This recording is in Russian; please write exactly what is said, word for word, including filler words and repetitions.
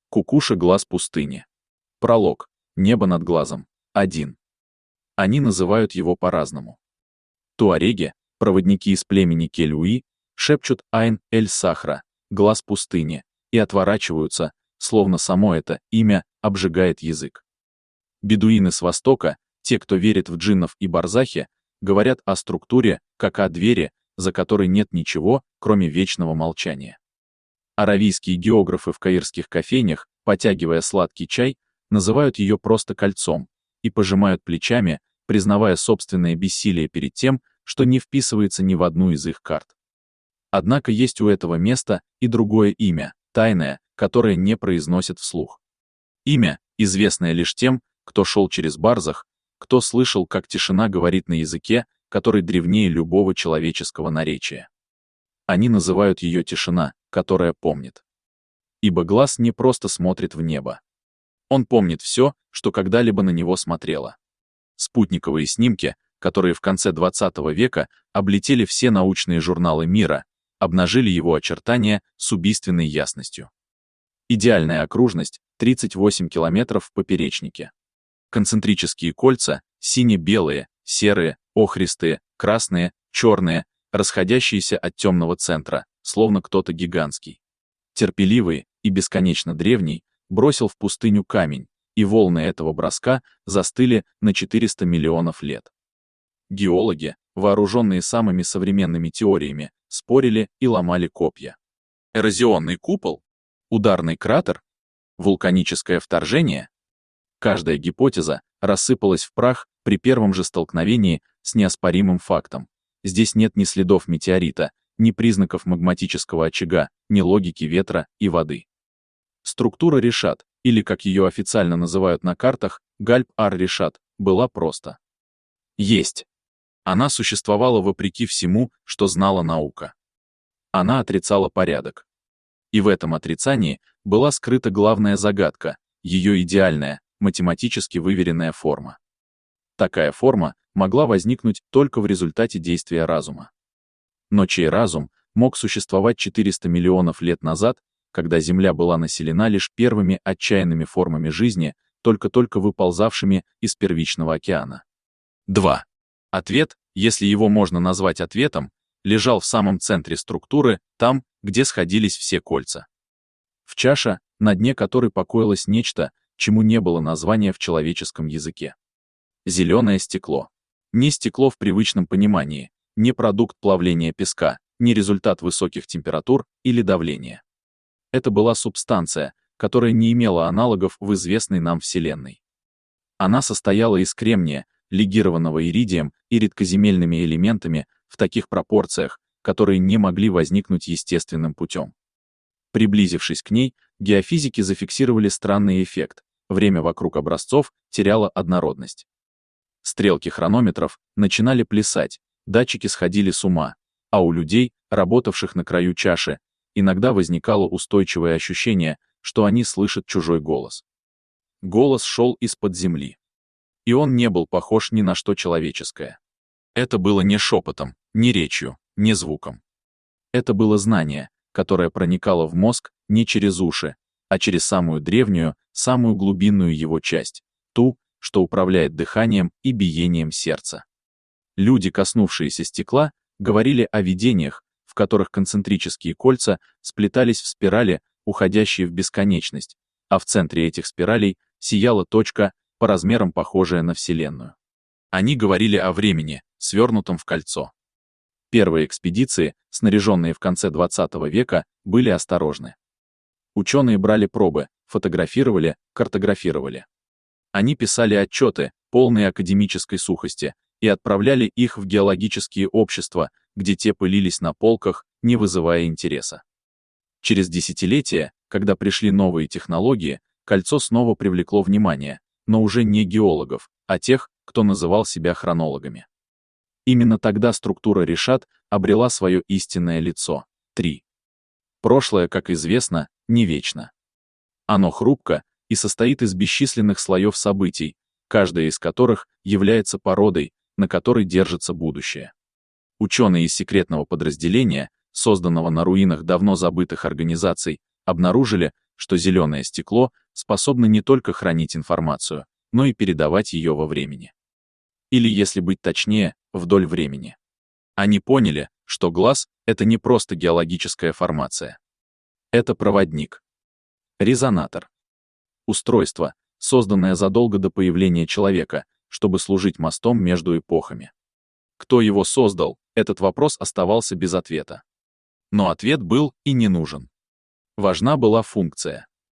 Кукуша глаз пустыни. Пролог. Небо над глазом. один. Они называют его по-разному. Туареги, проводники из племени Келюи, шепчут Айн-эль-Сахра, глаз пустыни, и отворачиваются, словно само это имя обжигает язык. Бедуины с востока, те, кто верит в джиннов и барзахи, говорят о структуре, как о двери, за которой нет ничего, кроме вечного молчания. Аравийские географы в каирских кофейнях, потягивая сладкий чай, называют ее просто кольцом и пожимают плечами, признавая собственное бессилие перед тем, что не вписывается ни в одну из их карт. Однако есть у этого места и другое имя, тайное, которое не произносят вслух. Имя, известное лишь тем, кто шел через барзах, кто слышал, как тишина говорит на языке, который древнее любого человеческого наречия. Они называют ее тишина, которая помнит. Ибо глаз не просто смотрит в небо. Он помнит все, что когда-либо на него смотрело. Спутниковые снимки, которые в конце двадцатого века облетели все научные журналы мира, обнажили его очертания с убийственной ясностью. Идеальная окружность — тридцать восемь километров в поперечнике. Концентрические кольца — сине-белые, серые, охристые, красные, черные, расходящиеся от темного центра, словно кто-то гигантский. Терпеливый и бесконечно древний бросил в пустыню камень, и волны этого броска застыли на четыреста миллионов лет. Геологи, вооруженные самыми современными теориями, спорили и ломали копья. Эрозионный купол? Ударный кратер? Вулканическое вторжение? Каждая гипотеза рассыпалась в прах при первом же столкновении с неоспоримым фактом. Здесь нет ни следов метеорита, ни признаков магматического очага, ни логики ветра и воды. Структура Решат, или как ее официально называют на картах, Гальб-ар-Решат, была проста. Есть. Она существовала вопреки всему, что знала наука. Она отрицала порядок. И в этом отрицании была скрыта главная загадка, ее идеальная, математически выверенная форма. Такая форма могла возникнуть только в результате действия разума. Но чей разум мог существовать четыреста миллионов лет назад, когда Земля была населена лишь первыми отчаянными формами жизни, только-только выползавшими из первичного океана? два. Ответ, если его можно назвать ответом, лежал в самом центре структуры, там, где сходились все кольца. В чаше, на дне которой покоилось нечто, чему не было названия в человеческом языке. Зеленое стекло. Не стекло в привычном понимании, не продукт плавления песка, не результат высоких температур или давления. Это была субстанция, которая не имела аналогов в известной нам Вселенной. Она состояла из кремния, легированного иридием и редкоземельными элементами в таких пропорциях, которые не могли возникнуть естественным путем. Приблизившись к ней, геофизики зафиксировали странный эффект. Время вокруг образцов теряло однородность. Стрелки хронометров начинали плясать, датчики сходили с ума, а у людей, работавших на краю чаши, иногда возникало устойчивое ощущение, что они слышат чужой голос. Голос шел из-под земли. И он не был похож ни на что человеческое. Это было не шепотом, не речью, не звуком. Это было знание, которое проникало в мозг не через уши, а через самую древнюю, самую глубинную его часть, ту, что управляет дыханием и биением сердца. Люди, коснувшиеся стекла, говорили о видениях, в которых концентрические кольца сплетались в спирали, уходящие в бесконечность, а в центре этих спиралей сияла точка, по размерам похожая на Вселенную. Они говорили о времени, свернутом в кольцо. Первые экспедиции, снаряженные в конце двадцатого века, были осторожны. Ученые брали пробы, фотографировали, картографировали. Они писали отчеты, полные академической сухости, и отправляли их в геологические общества, где те пылились на полках, не вызывая интереса. Через десятилетия, когда пришли новые технологии, кольцо снова привлекло внимание, но уже не геологов, а тех, кто называл себя хронологами. Именно тогда структура Решат обрела свое истинное лицо. три. Прошлое, как известно, не вечно. Оно хрупко и состоит из бесчисленных слоев событий, каждая из которых является породой, на которой держится будущее. Ученые из секретного подразделения, созданного на руинах давно забытых организаций, обнаружили, что зеленое стекло способно не только хранить информацию, но и передавать ее во времени. Или, если быть точнее, вдоль времени. Они поняли, что глаз — это не просто геологическая формация. Это проводник. Резонатор. Устройство, созданное задолго до появления человека, чтобы служить мостом между эпохами. Кто его создал, этот вопрос оставался без ответа. Но ответ был и не нужен. Важна была функция.